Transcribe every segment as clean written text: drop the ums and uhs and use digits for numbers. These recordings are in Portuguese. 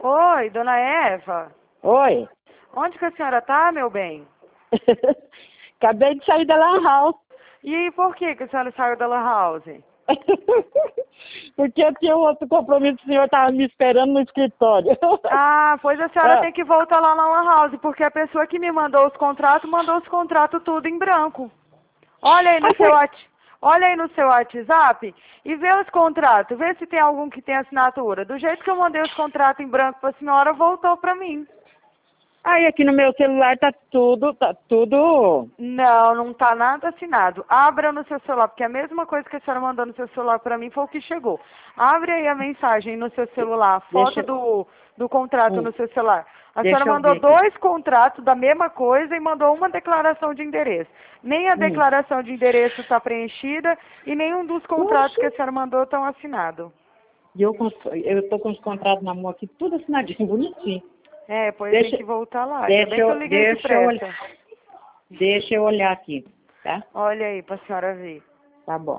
Oi, dona Eva. Oi. Onde que a senhora tá, meu bem? Acabei de sair da Lan House. E por que a senhora saiu da Lan House? Porque eu tinha um outro compromisso, o senhor estava me esperando no escritório. Ah, pois a senhora tem que voltar lá na Lan House, porque a pessoa que me mandou mandou os contratos tudo em branco. Olha aí no seu Olha aí no seu WhatsApp e vê os contratos, vê se tem algum que tem assinatura. Do jeito que eu mandei os contratos em branco para a senhora, voltou para mim. Aí aqui no meu celular tá tudo. Não, não tá nada assinado. Abra no seu celular, porque a mesma coisa que a senhora mandou no seu celular para mim foi o que chegou. Abre aí a mensagem no seu celular, foto do contrato no seu celular. A senhora Deixa eu mandou ver aqui. 2 contratos da mesma coisa e mandou uma declaração de endereço. Nem a declaração de endereço está preenchida e nenhum dos contratos Poxa. que a senhora mandou estão assinados. E eu tô com os contratos na mão aqui, tudo assinadinho, bonitinho. É, pois tem que voltar lá. Ainda bem que eu liguei depressa. Deixa eu olhar aqui, tá? Olha aí para a senhora ver. Tá bom.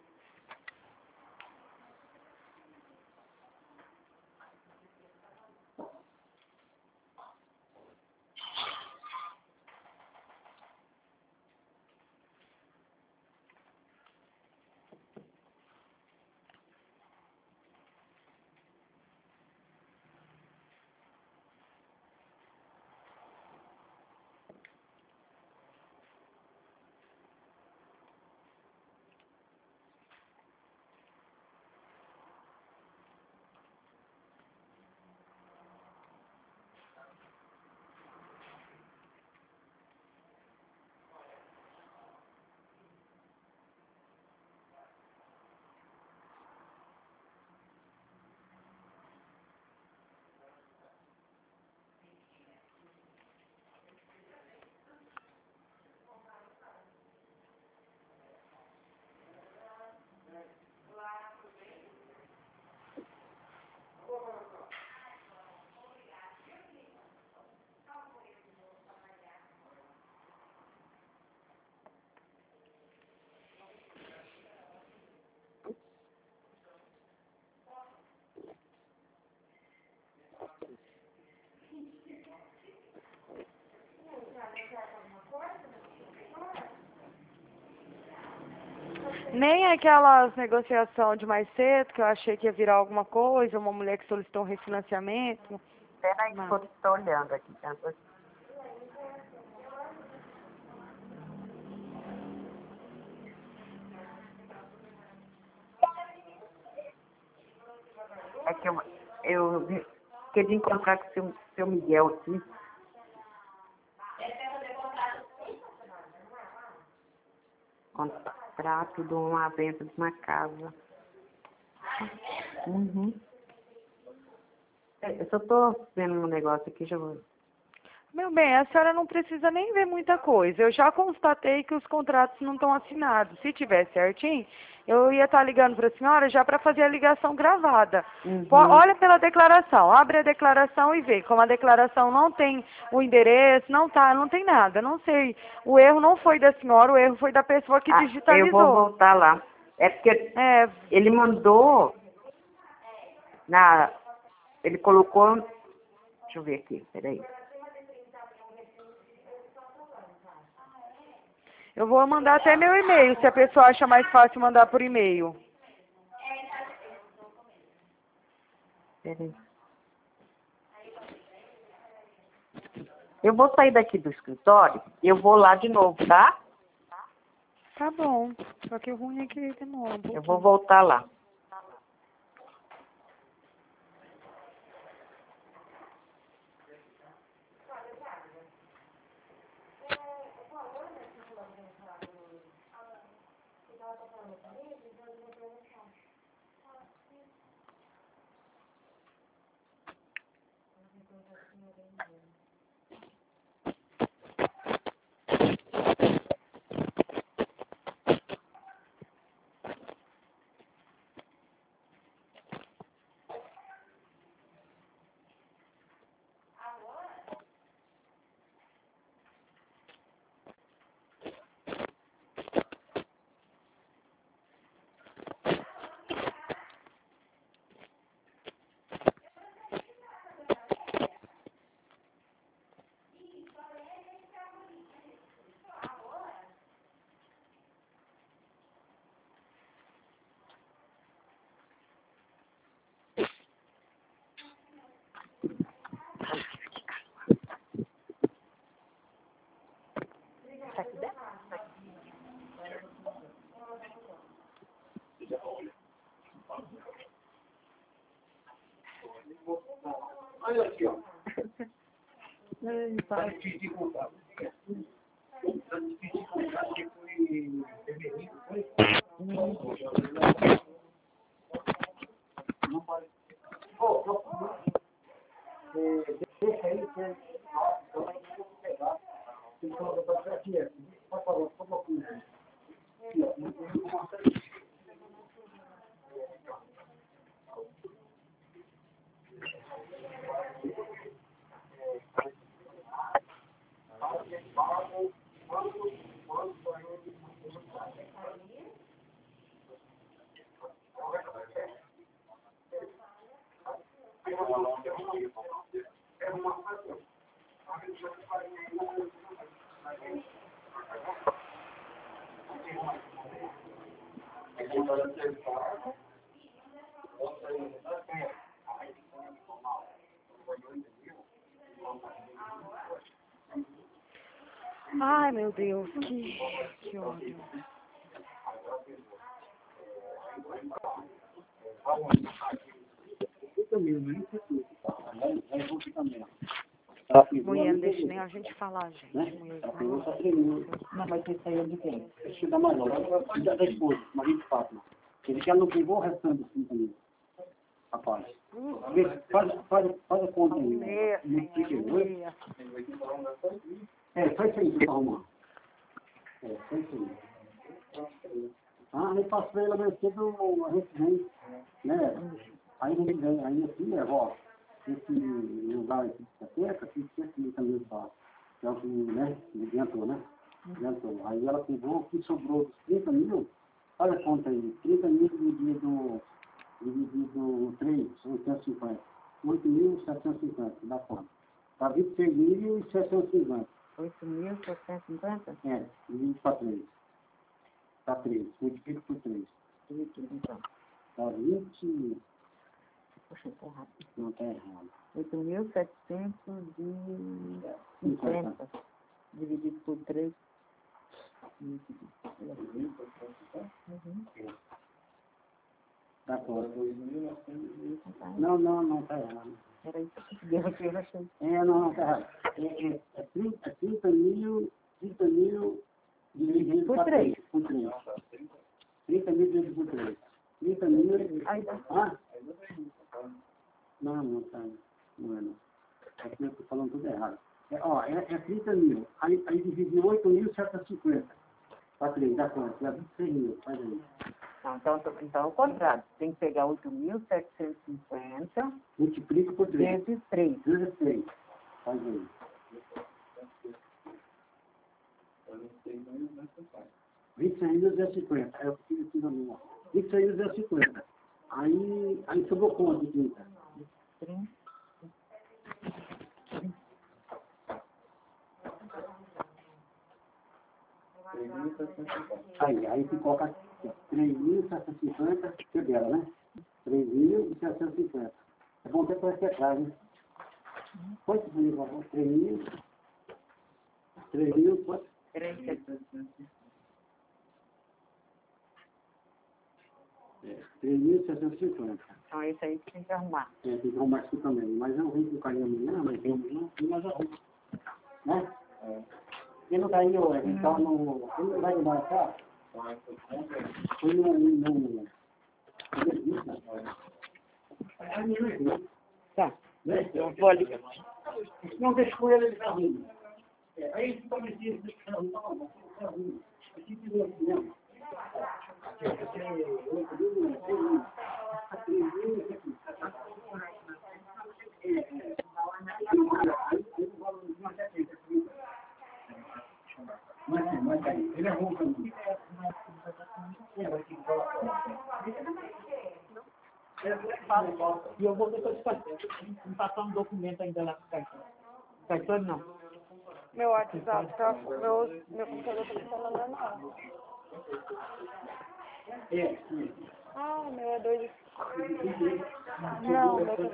Nem aquelas negociações de mais cedo, que eu achei que ia virar alguma coisa, uma mulher que solicitou um refinanciamento. Espera aí que eu tô olhando aqui, tá? É que eu queria encontrar com o seu Miguel aqui. Contrato de uma venda de uma casa. Uhum. Eu só tô vendo um negócio aqui, já vou. Meu bem, a senhora não precisa nem ver muita coisa. Eu já constatei que os contratos não estão assinados. Se tivesse certinho, eu ia estar ligando para a senhora já para fazer a ligação gravada. Uhum. Olha pela declaração, abre a declaração e vê. Como a declaração não tem o endereço, não tem nada. Não sei. O erro não foi da senhora, o erro foi da pessoa que digitalizou. Eu vou voltar lá. É porque ele mandou ele colocou. Deixa eu ver aqui, peraí. Eu vou mandar até meu e-mail, se a pessoa acha mais fácil mandar por e-mail. Peraí. Eu vou sair daqui do escritório, eu vou lá de novo, tá? Tá bom. Só que o ruim é que demora um pouquinho. Eu vou voltar lá. Olha aqui, ó. Ai, Tá pai. difícil de contar. Tá difícil de contar porque foi feminino, foi? Não pode. Deixa aí, que pegar. Então, eu vou pegar aqui. Por favor, só um pouquinho. Aqui, ó. Ai, meu Deus, que ódio. Mulher, não deixa nem a gente falar, gente. Mulher, Não, mas isso aí é de quem? Deixa eu dar mais logo. Cuida da esposa, marido de Fátima. Ele já não pegou o restante dos 30 mil. Rapaz. Faz a conta aí. mulher, mulher. Foi isso aí que você tá arrumando. Foi isso aí. Aí passa pra ele mais cedo, a gente vem, né? Aí a gente vem, aí assim, ó, esse lugar aqui de Cateca, tem 130 mil para que é o que, né, adiantou, né? Adiantou. Aí ela pegou o que sobrou dos 30 mil, olha a conta aí, 30 mil dividido 3, 850. 8.750, dá conta. Tá 26.750. 8.750? É, dividido para 3. Tá 3, multiplica por 3. Então. Tá 20. Poxa, tá errado. Não, tá errado. 8.750 dividido por 3. Tá conta. Não, tá errado. Era isso que deu aqui, eu achei. Não, tá errado. É 30 mil dividido Por por 3. 3. Por 3. 30 mil dividido por 3. 30 mil. Aí dá. Não, tá. Não é não. É que eu tô falando tudo errado. É 30 mil. Aí divide 8.750. Para 3, dá conta. Dá 26 mil. Faz aí. Não, então é o contrário. Tem que pegar 8.750 Multiplica por 3. vezes 3. Vezes 3. Faz aí. 26.250. É o que eu fiz ali, ó. 26.250. Aí sobrou quanto de 30? 30. Aí você coloca 3.750, que é dela, né? 3.750. É bom ter para atrás, né? Quanto foi, por favor? 3.000, quanto? 3.750. Então é isso aí que tem que arrumar. Tem que arrumar isso também. Mas eu vim com o carinho amanhã, mas eu não, mas arrumo. Né? Ele não está indo hoje, então ele não vai embarcar? Foi no... Tá. Eu vou ali. Não deixa com ele tá rindo. Aí fica metido, tá rindo. Aqui tem o cinema. Ele é ruim também. E eu vou depois passar um documento ainda lá pro cartão. Cartão não. Meu WhatsApp tá. Meu computador tá funcionando normal. Ah, meu é 2. Não, meu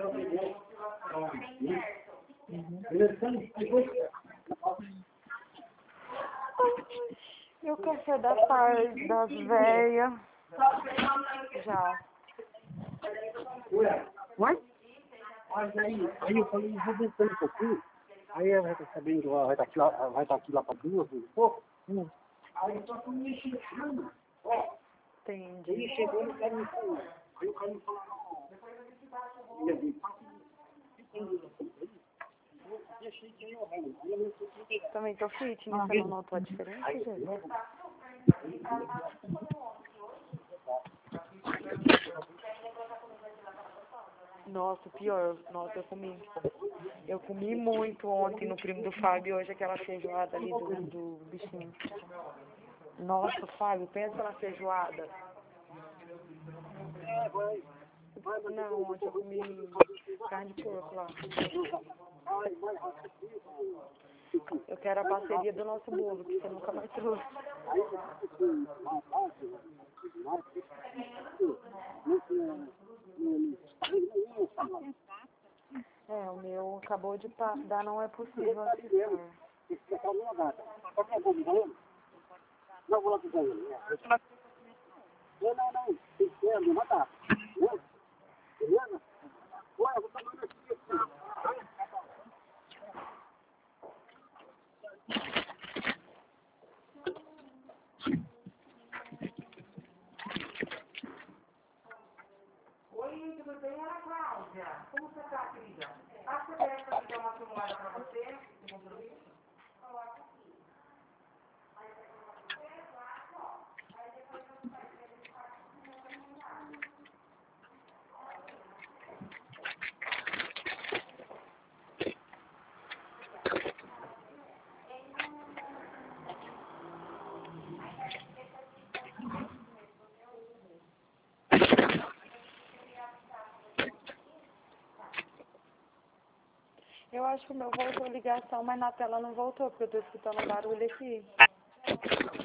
E o café da tarde das velhas. Já. Oi? Mas aí eu falei, vou descendo um pouquinho. Aí ela vai estar sabendo, vai estar aqui lá para 2, um pouco. Aí só que eu ia chegando, ó. Entendi. Ele chegou no cara me falou. Aí o cara me falou, não. E aí, deixei que eu aí eu não sei o que é. Também tô fitness, você não notou a diferença, gente? Nossa, pior. Nossa, eu comi muito ontem no primo do Fábio, hoje aquela feijoada ali do bichinho. Nossa, Fábio, pensa na feijoada. Não, ontem eu comi carne de porco lá. Eu quero a parceria do nosso bolo, que você nunca mais trouxe. É, o meu acabou de dar, não é possível acessar. Não, vou lá com ele. Não. Tem que ser, me matar. Beleza? Olha, eu vou tomar aqui. Oi, tudo bem? Ana Cláudia. Como você está, querida? Acho que eu quero fazer uma simulada para você. Eu acho que o meu voltou a ligação, mas na tela não voltou, porque eu estou escutando um barulho aqui.